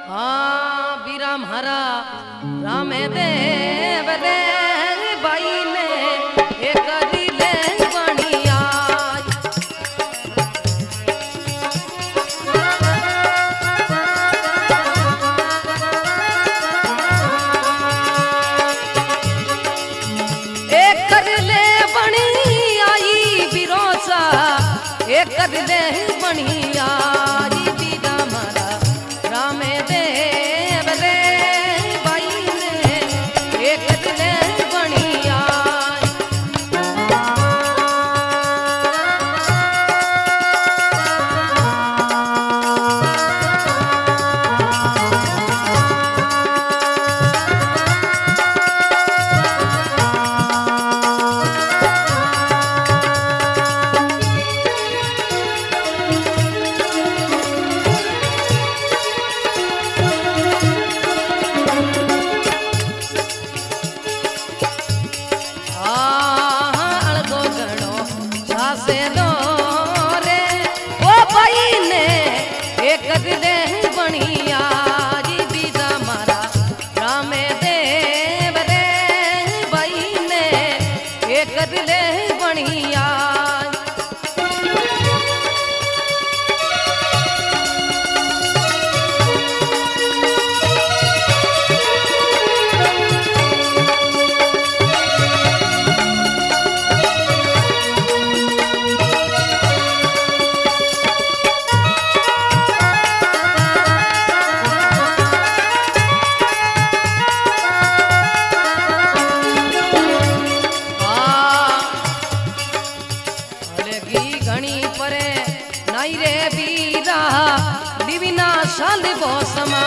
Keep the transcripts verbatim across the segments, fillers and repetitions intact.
हाँ बीरा म्हारा राम देव रे बाई ने एक दिले बनिया एक दिले बनी आई बिरोसा एक दिले बनिया बीरा म्हारा राम देव रे बाई ने एक दिले बनिया से दो रे ओ भाई ने एक दिले बनिया जी बीरा मारा राम देव रे भाई ने एक दिले बनिया नाई रे बीरा दिविना शाल बो समा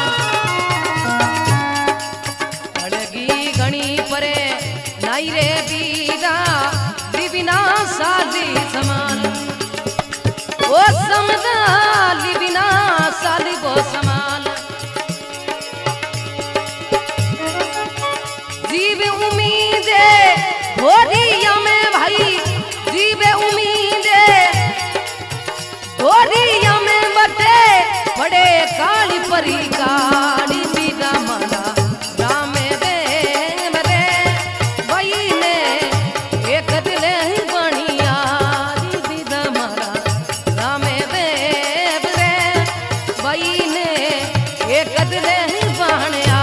अड़गी गणी परे नाई रे बीरा दिविना साली समान ओ समदा लिविना साली बो समान जीव उम्मीदे भोरिया में भाई जीव उम्मीदे गोरिया में बटे बड़े काली परी काली बीरा मारा राम देव रे भाई ने एक दिले बनिया बीरा मारा राम देव रे भाई ने एक दिले बनिया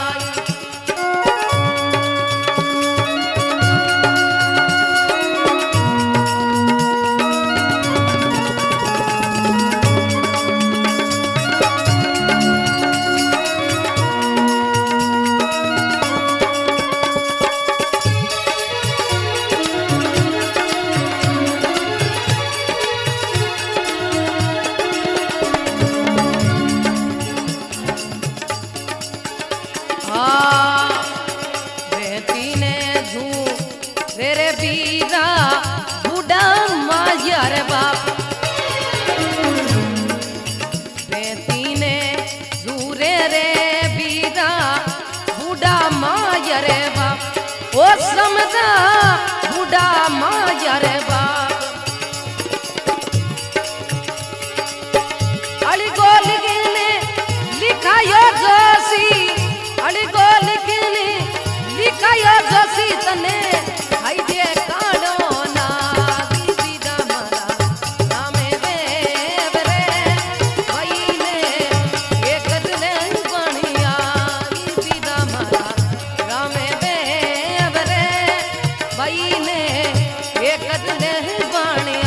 रे बीरा बूढ़ा माया रे बाप बेटी ने दूरे रे बीरा बूढ़ा माया रे बाप ओ समझा बूढ़ा माया रे बाप अली गोल ने लिखा यो जोशी अली गोल ने लिखा यो जोशी तने आई जे काड़ो ना बीरा मारा राम देव रे भाई ने एक दिले बनिया बीरा मारा राम देव रे भाई ने एक दिले बनिया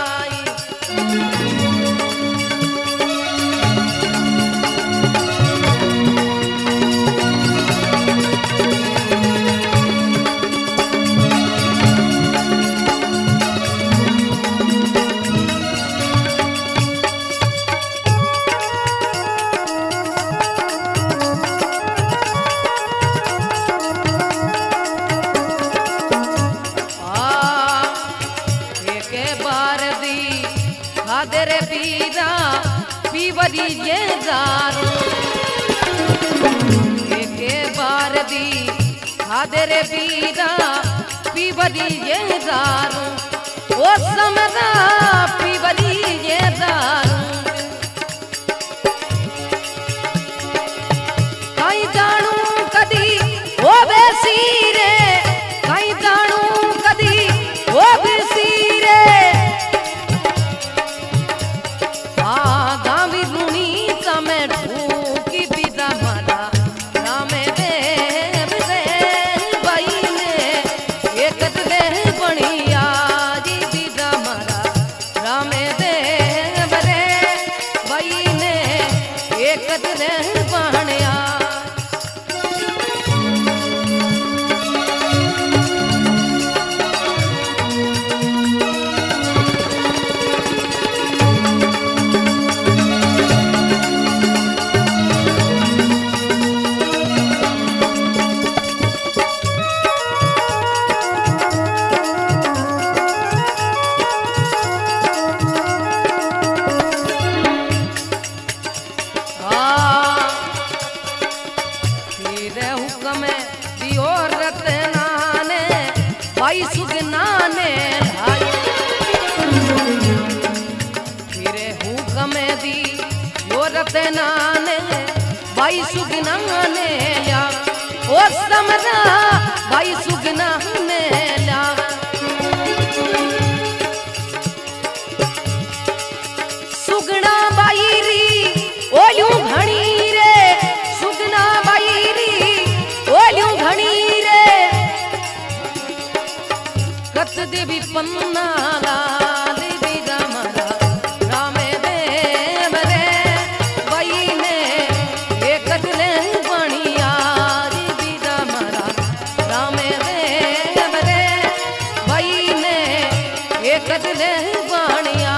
रे बीरा पीवरी ये दारू एके बार दी खादे रे बीरा पीवरी ये दारू ओ समरा पीवरी ये दारू कदले बाणिया भाई सुगना ने लाई फिरे हुक्म दी यो रतना ने भाई सुगना ने या ओ समरा भाई सुगना ने ला सुगना बाई री ओ यूं घणी रे सुगना बाई री ओ यूं घणी कत देवी पन्ना लाल बीजा मरा रामे देव रे बई ने ये कदले बणिया बीजा मरा रामे देव रे बई ने ये कदले बणिया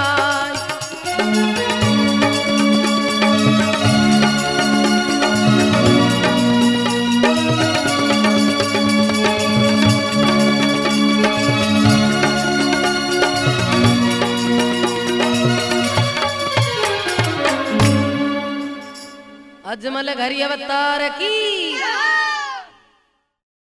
अजमल घरी अवतार की।